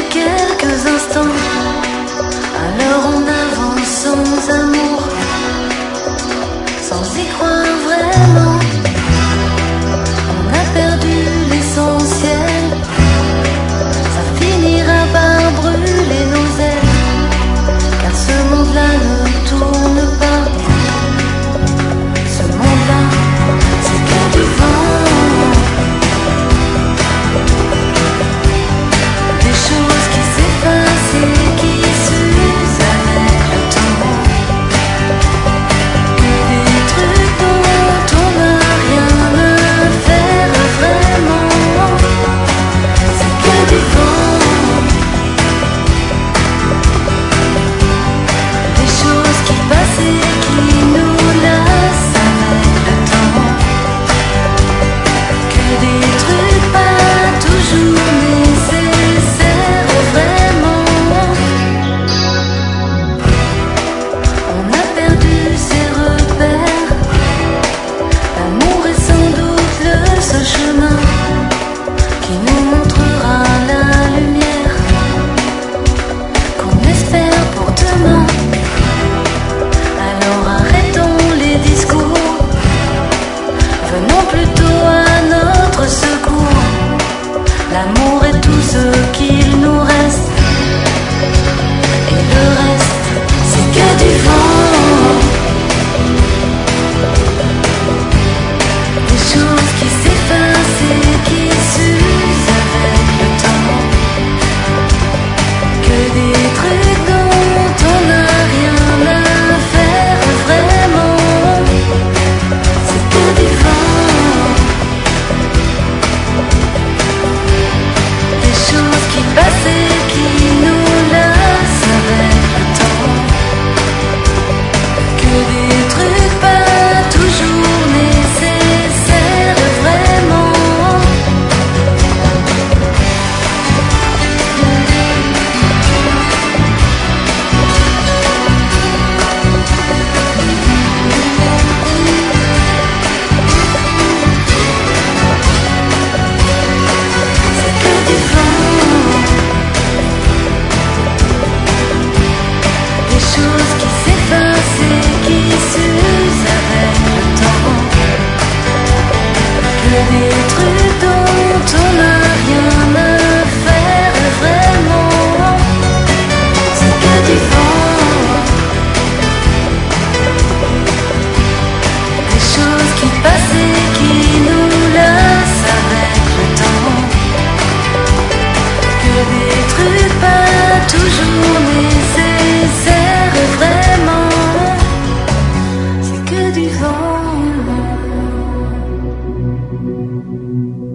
quelques instants. Alors on avance sans amour, sans y croire vraiment. On a perdu l'essentiel, ça finira par brûler nos ailes. Car ce monde-là ne tourne pas, ce monde-là c'est que du vent. Des choses qui s'effacent et qui s'usent avec le temps. Que des trucs dont on n'a rien à faire vraiment. C'est que du vent. Des choses qui passent et qui nous lassent avec le temps. Que des trucs pas toujours nécessaires vraiment. On a perdu ses repères. L'amour est sans doute le seul chemin qui nous montrera la lumière qu'on espère pour demain. Alors arrêtons les discours, venons plutôt à notre secours. L'amour est tout ce qu'il nous reste, et le reste c'est que du vent. Des choses qui s'effacent et qui s'usent avec le temps. Que des trucs dont on n'a rien à faire vraiment. C'est que du vent. Des choses qui passent et qui nous lassent avec le temps. Que des trucs pas toujours nécessaires vraiment. C'est que du vent. Des choses qui s'effacent et qui s'usent avec le temps. Que des trucs dont on n'a rien à faire vraiment. C'est que du vent. Des choses qui passent et qui nous lassent avec le temps. Que des trucs pas toujours nécessaires vraiment. C'est que du vent.